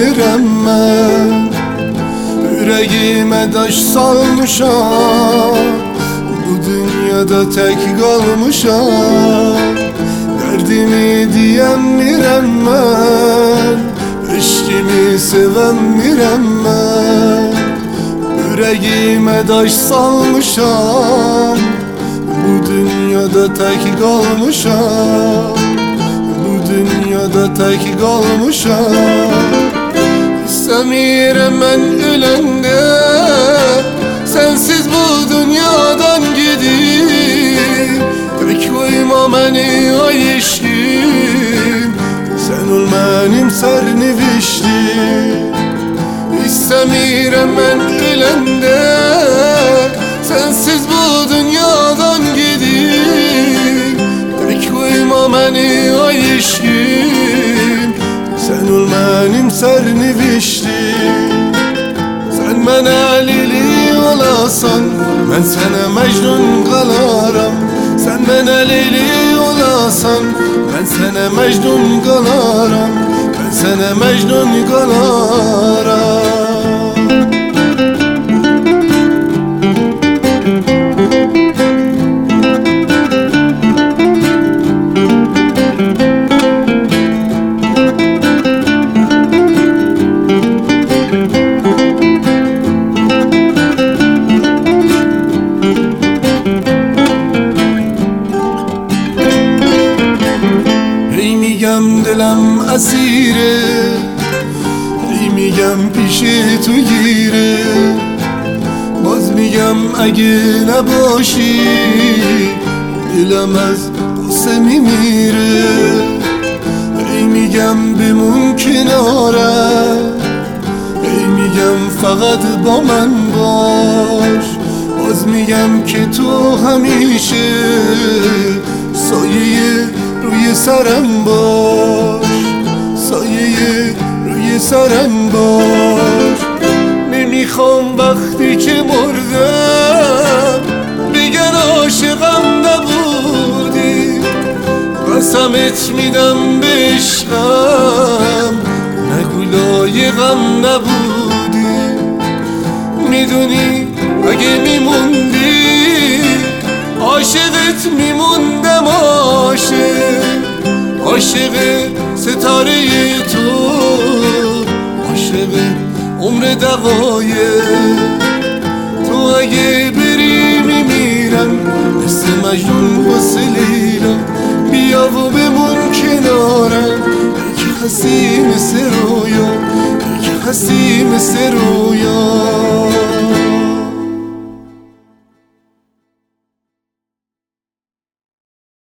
میرم من Yüreğime taş salmışam Bu dünyada tek kalmışam Derdimi diyemirem ben Eşkimi sevemirem ben Yüreğime taş salmışam Bu dünyada tek kalmışam Bu dünyada tek kalmışam İstemiyorum ben ölende Sensiz bu dünyadan gidip Tek koyma beni ay eşkim Sen ol benim serniviştim İstemiyorum ben ölende Sensiz bu dünyadan gidip Tek koyma beni ay eşkim Sen ol benim serniviştim Sen bana Leyli olasan Ben sana Mecnun kalaram Sen bana Leyli olasan Ben sana Mecnun kalaram Ben sana Mecnun kalaram میگم دلم اسیره میگم پیش تو گیره باز میگم اگه نباشی دلم از قصه میمیره میگم بمون کناره میگم فقط با من باش باز میگم که تو همیشه سایه روی سرم باش سایه روی سرم باش نمیخوام وقتی که مردم بگن عاشقم نبودی قسمت میدم به عشقم نگو لایقم نبودی میدونی اگه میموندی عاشقت میموندم عاشق ستاره تو عاشق عمر دقایق تو اگه بری میمیرم مثل مجنون واسه لیلا بیا و بمون کنارم یکی هستی مثل رویا یکی هستی مثل رویا